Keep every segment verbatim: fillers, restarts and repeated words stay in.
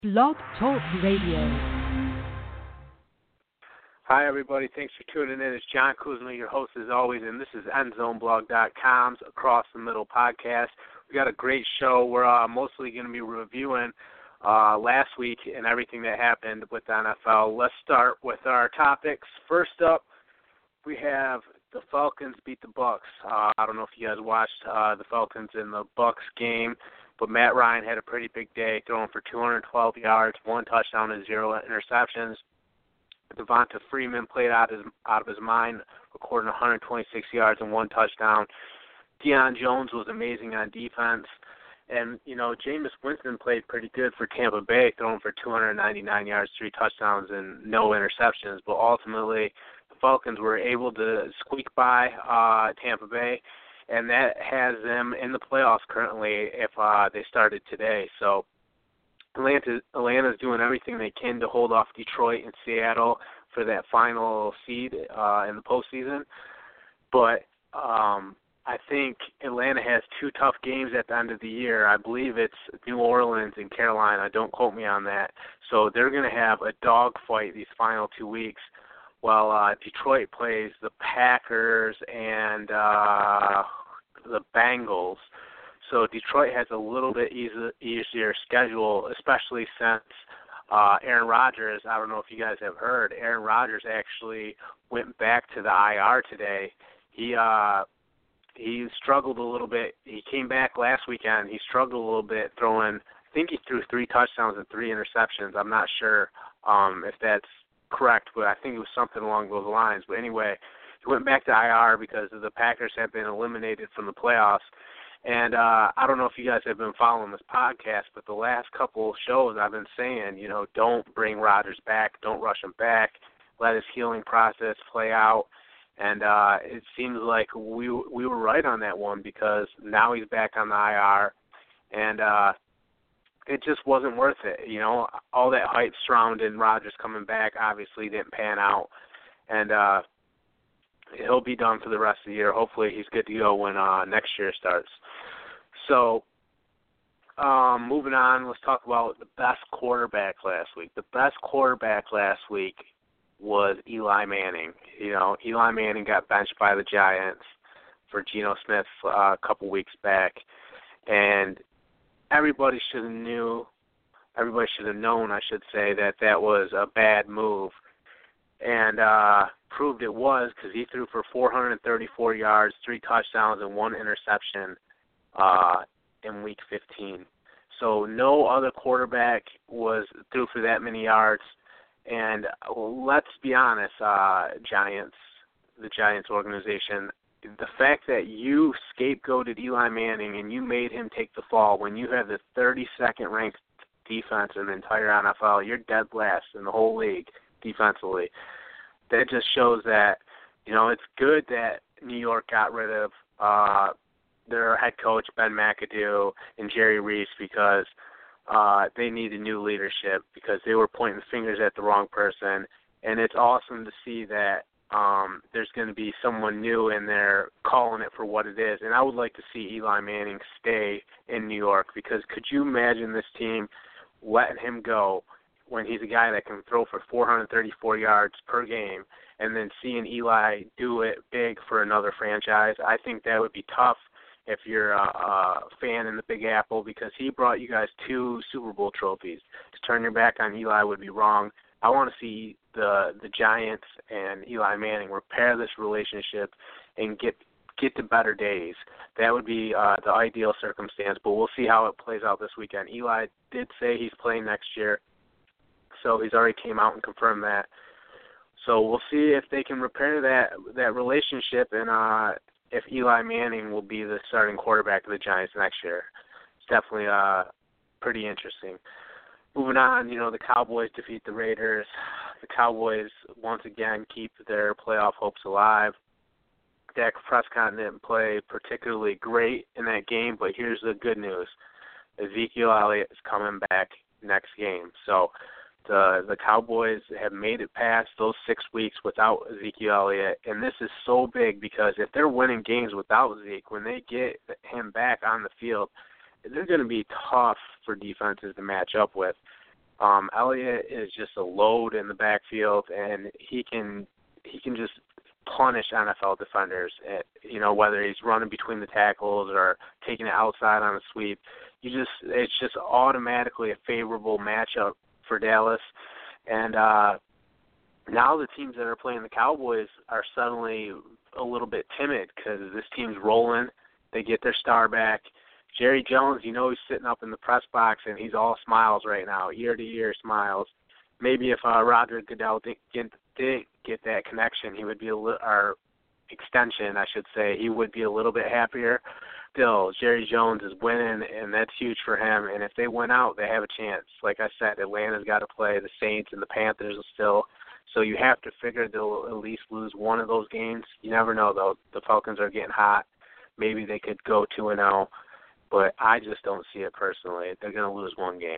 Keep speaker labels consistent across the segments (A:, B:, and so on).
A: Blog Talk Radio.
B: Hi, everybody. Thanks for tuning in. It's John Kuzma, your host as always, and this is Endzone Blog dot com's Across the Middle podcast. We got a great show. We're uh, mostly going to be reviewing uh, last week and everything that happened with the N F L. Let's start with our topics. First up, we have the Falcons beat the Bucks. Uh, I don't know if you guys watched uh, the Falcons in the Bucks game, but Matt Ryan had a pretty big day, throwing for two hundred twelve yards, one touchdown, and zero interceptions. Devonta Freeman played out, his, out of his mind, recording one hundred twenty-six yards and one touchdown. Deion Jones was amazing on defense. And, you know, Jameis Winston played pretty good for Tampa Bay, throwing for two hundred ninety-nine yards, three touchdowns, and no interceptions. But ultimately, the Falcons were able to squeak by uh, Tampa Bay, and that has them in the playoffs currently if uh, they started today. So Atlanta, Atlanta's doing everything they can to hold off Detroit and Seattle for that final seed uh, in the postseason. But um, I think Atlanta has two tough games at the end of the year. I believe it's New Orleans and Carolina. Don't quote me on that. So they're going to have a dogfight these final two weeks while uh, Detroit plays the Packers and uh, the Bengals. So Detroit has a little bit easy, easier schedule, especially since uh, Aaron Rodgers, I don't know if you guys have heard, Aaron Rodgers actually went back to the I R today. He uh, he struggled a little bit. He came back last weekend. He struggled a little bit throwing, I think he threw three touchdowns and three interceptions. I'm not sure um, if that's correct, but I think it was something along those lines. But anyway, he went back to I R because the Packers have been eliminated from the playoffs. And uh, I don't know if you guys have been following this podcast, but the last couple shows I've been saying, you know, don't bring Rodgers back, don't rush him back, let his healing process play out. And uh, it seems like we we were right on that one because now he's back on the I R, and uh, it just wasn't worth it. You know, all that hype surrounding Rodgers coming back obviously didn't pan out, and uh, he'll be done for the rest of the year. Hopefully he's good to go when uh, next year starts. So um, moving on, let's talk about the best quarterback last week. The best quarterback last week was Eli Manning. You know, Eli Manning got benched by the Giants for Geno Smith uh, a couple weeks back, and everybody should have knew, everybody should have known, I should say, that that was a bad move. And uh, proved it was because he threw for four hundred thirty-four yards, three touchdowns, and one interception uh, in Week fifteen. So no other quarterback was threw for that many yards. And let's be honest, uh, Giants, the Giants organization, the fact that you scapegoated Eli Manning and you made him take the fall when you have the thirty-second ranked defense in the entire N F L, you're dead last in the whole league defensively. That just shows that, you know, it's good that New York got rid of uh, their head coach, Ben McAdoo, and Jerry Reese because uh, they needed new leadership because they were pointing the fingers at the wrong person. And it's awesome to see that um, there's going to be someone new in there calling it for what it is. And I would like to see Eli Manning stay in New York because could you imagine this team letting him go when he's a guy that can throw for four hundred thirty-four yards per game, and then seeing Eli do it big for another franchise? I think that would be tough if you're a, a fan in the Big Apple because he brought you guys two Super Bowl trophies. To turn your back on Eli would be wrong. I want to see the the Giants and Eli Manning repair this relationship and get get to better days. That would be uh, the ideal circumstance, but we'll see how it plays out this weekend. Eli did say he's playing next year. So he's already came out and confirmed that. So we'll see if they can repair that that relationship and uh, if Eli Manning will be the starting quarterback of the Giants next year. It's definitely uh, pretty interesting. Moving on, you know, the Cowboys defeat the Raiders. The Cowboys once again keep their playoff hopes alive. Dak Prescott didn't play particularly great in that game, but here's the good news. Ezekiel Elliott is coming back next game. So The the Cowboys have made it past those six weeks without Ezekiel Elliott, and this is so big because if they're winning games without Zeke, when they get him back on the field, they're going to be tough for defenses to match up with. Um, Elliott is just a load in the backfield, and he can he can just punish N F L defenders. At, you know, whether he's running between the tackles or taking it outside on a sweep, you just it's just automatically a favorable matchup for Dallas. And uh, now the teams that are playing the Cowboys are suddenly a little bit timid because this team's rolling. They get their star back. Jerry Jones, you know, he's sitting up in the press box and he's all smiles right now, ear to ear smiles. Maybe if uh, Roger Goodell did get, did get that connection, he would be a little, or extension, I should say, he would be a little bit happier. Still, Jerry Jones is winning, and that's huge for him. And if they win out, they have a chance. Like I said, Atlanta's got to play the Saints and the Panthers still. So you have to figure they'll at least lose one of those games. You never know, though. The Falcons are getting hot. Maybe they could go two and oh. But I just don't see it personally. They're going to lose one game.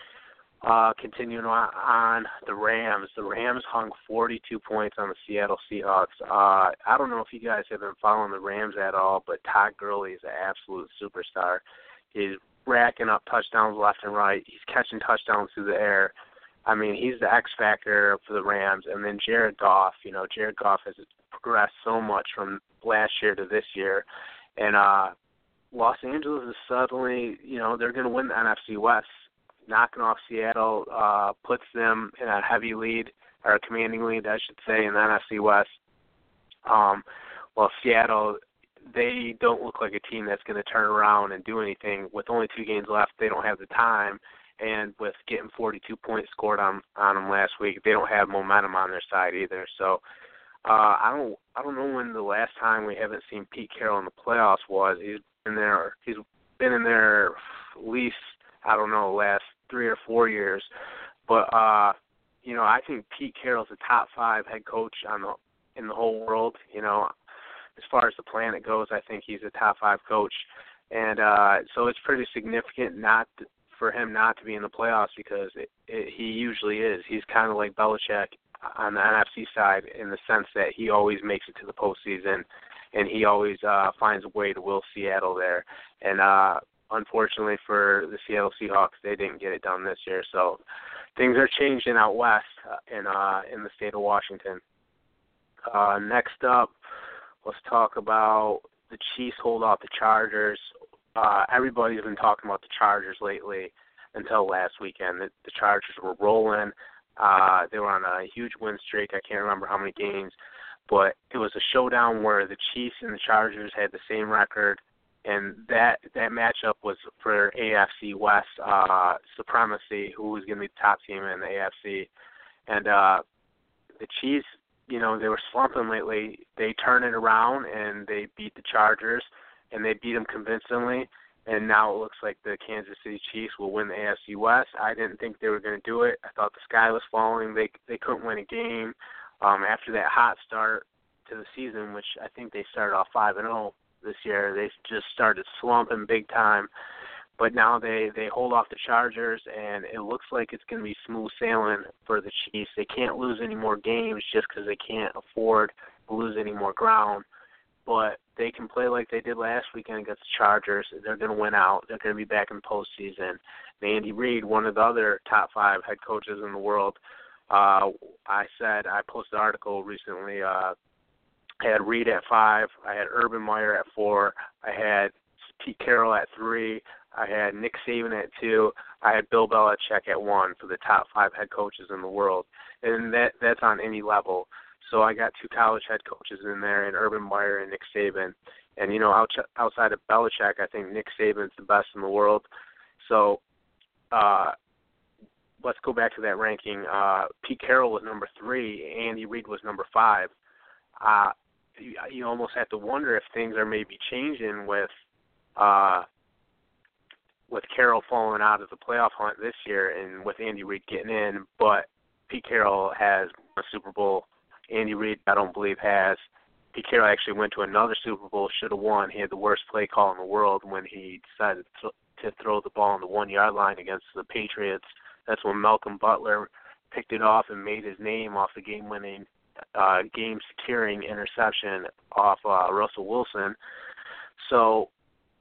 B: Uh, continuing on, on, the Rams. The Rams hung forty-two points on the Seattle Seahawks. Uh, I don't know if you guys have been following the Rams at all, but Todd Gurley is an absolute superstar. He's racking up touchdowns left and right. He's catching touchdowns through the air. I mean, he's the X factor for the Rams. And then Jared Goff. You know, Jared Goff has progressed so much from last year to this year. And, uh, Los Angeles is suddenly, you know, they're going to win the N F C West. Knocking off Seattle uh, puts them in a heavy lead, or a commanding lead, I should say, in the N F C West. Um, well, Seattle, they don't look like a team that's going to turn around and do anything. With only two games left, they don't have the time. And with getting forty-two points scored on on them last week, they don't have momentum on their side either. So uh, I don't I don't know when the last time we haven't seen Pete Carroll in the playoffs was. He's in there. He's been in there at least, I don't know, last three or four years. But uh, you know, I think Pete Carroll's a top five head coach on the in the whole world. You know, as far as the planet goes, I think he's a top five coach, and uh, so it's pretty significant not to, for him not to be in the playoffs because it, it, he usually is. He's kind of like Belichick on the N F C side in the sense that he always makes it to the postseason. And he always uh, finds a way to will Seattle there. And uh, unfortunately for the Seattle Seahawks, they didn't get it done this year. So things are changing out west uh, in uh, in the state of Washington. Uh, next up, let's talk about the Chiefs hold off the Chargers. Uh, everybody's been talking about the Chargers lately until last weekend. The, the Chargers were rolling. Uh, they were on a huge win streak. I can't remember how many games. But it was a showdown where the Chiefs and the Chargers had the same record, and that that matchup was for A F C West uh, supremacy, who was going to be the top team in the A F C. And uh, the Chiefs, you know, they were slumping lately. They turned it around, and they beat the Chargers, and they beat them convincingly. And now it looks like the Kansas City Chiefs will win the A F C West. I didn't think they were going to do it. I thought the sky was falling. They they couldn't win a game. Um, after that hot start to the season, which I think they started off five and oh this year, they just started slumping big time. But now they, they hold off the Chargers, and it looks like it's going to be smooth sailing for the Chiefs. They can't lose any more games just because they can't afford to lose any more ground. But they can play like they did last weekend against the Chargers. They're going to win out. They're going to be back in the postseason. And Andy Reid, one of the other top five head coaches in the world, Uh, I said, I posted an article recently, uh, I had Reid at five, I had Urban Meyer at four, I had Pete Carroll at three, I had Nick Saban at two, I had Bill Belichick at one for the top five head coaches in the world. And that that's on any level. So I got two college head coaches in there, and Urban Meyer and Nick Saban. And, you know, out, outside of Belichick, I think Nick Saban's the best in the world. So, uh, let's go back to that ranking. Uh, Pete Carroll was number three. Andy Reid was number five. Uh, you, you almost have to wonder if things are maybe changing with uh, with Carroll falling out of the playoff hunt this year and with Andy Reid getting in. But Pete Carroll has a Super Bowl. Andy Reid, I don't believe, has. Pete Carroll actually went to another Super Bowl, should have won. He had the worst play call in the world when he decided to, to throw the ball on the one-yard line against the Patriots. That's when Malcolm Butler picked it off and made his name off the game-winning, uh, game-securing interception off uh, Russell Wilson. So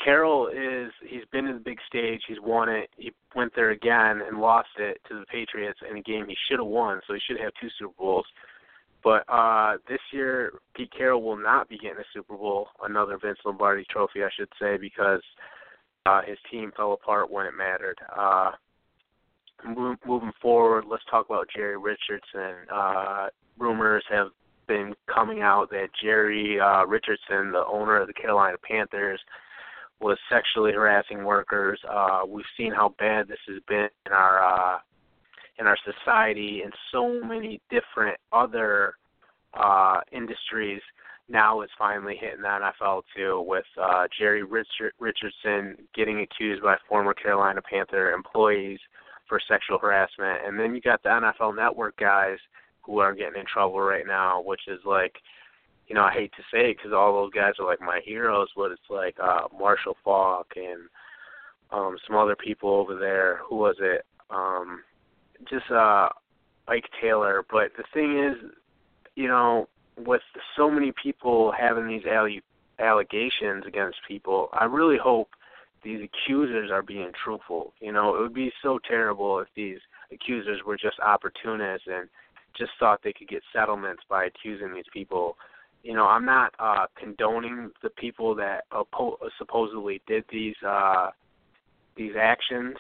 B: Carroll is, he's been to the big stage. He's won it. He went there again and lost it to the Patriots in a game he should have won, so he should have two Super Bowls. But uh, this year, Pete Carroll will not be getting a Super Bowl, another Vince Lombardi trophy, I should say, because uh, his team fell apart when it mattered. Uh, move, moving forward, let's talk about Jerry Richardson. Uh, rumors have been coming out that Jerry uh, Richardson, the owner of the Carolina Panthers, was sexually harassing workers. Uh, we've seen how bad this has been in our uh, in our society and so many different other uh, industries. Now it's finally hitting the N F L too, with uh, Jerry Richard- Richardson getting accused by former Carolina Panther employees for sexual harassment. And then you got the N F L Network guys who are getting in trouble right now, which is like, you know, I hate to say it because all those guys are like my heroes, but it's like uh, Marshall Faulk and um, some other people over there. Who was it? Um, just uh, Ike Taylor. But the thing is, you know, with so many people having these alle- allegations against people, I really hope these accusers are being truthful. You know, it would be so terrible if these accusers were just opportunists and just thought they could get settlements by accusing these people. You know, I'm not uh, condoning the people that oppo- supposedly did these uh, these actions,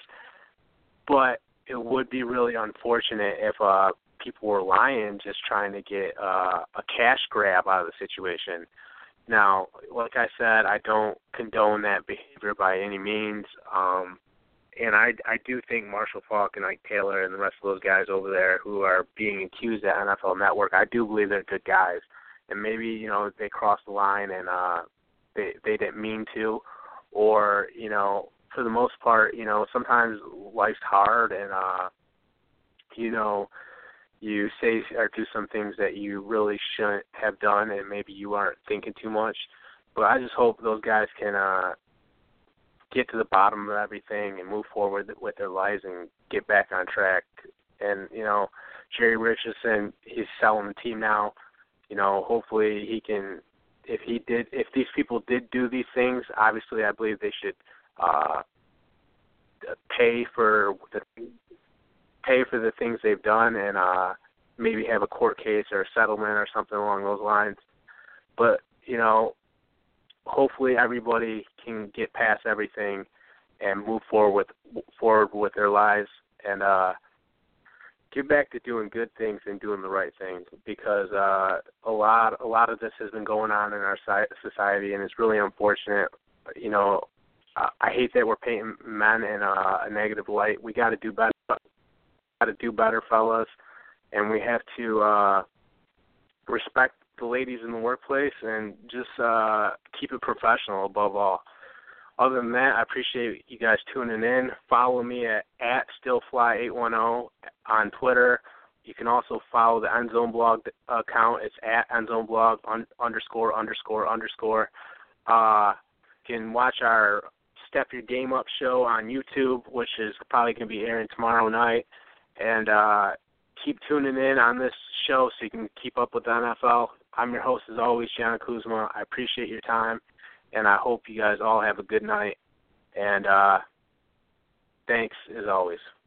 B: but it would be really unfortunate if uh, people were lying, just trying to get uh, a cash grab out of the situation. Now, like I said, I don't condone that behavior by any means, um, and I, I do think Marshall Faulk and Ike Taylor and the rest of those guys over there who are being accused at N F L Network, I do believe they're good guys. And maybe, you know, they crossed the line and uh, they they didn't mean to, or, you know, for the most part, you know, sometimes life's hard and, uh, you know, you say or do some things that you really shouldn't have done and maybe you aren't thinking too much. But I just hope those guys can uh, get to the bottom of everything and move forward with their lives and get back on track. And, you know, Jerry Richardson, he's selling the team now. You know, hopefully he can, if he did, if these people did do these things, obviously I believe they should uh, pay for the pay for the things they've done and uh, maybe have a court case or a settlement or something along those lines. But, you know, hopefully everybody can get past everything and move forward with, forward with their lives and uh, get back to doing good things and doing the right things, because uh, a lot a lot of this has been going on in our society, and it's really unfortunate. You know, I, I hate that we're painting men in a, a negative light. We got to do better. Got to do better, fellas, and we have to uh, respect the ladies in the workplace and just uh, keep it professional above all. Other than that, I appreciate you guys tuning in. Follow me at, at stillfly eight one zero on Twitter. You can also follow the Endzone Blog account. It's at Endzone Blog un, underscore underscore underscore. Uh, you can watch our Step Your Game Up show on YouTube, which is probably going to be airing tomorrow night. And uh, keep tuning in on this show so you can keep up with the N F L. I'm your host, as always, John Kuzma. I appreciate your time. And I hope you guys all have a good night. And uh, thanks, as always.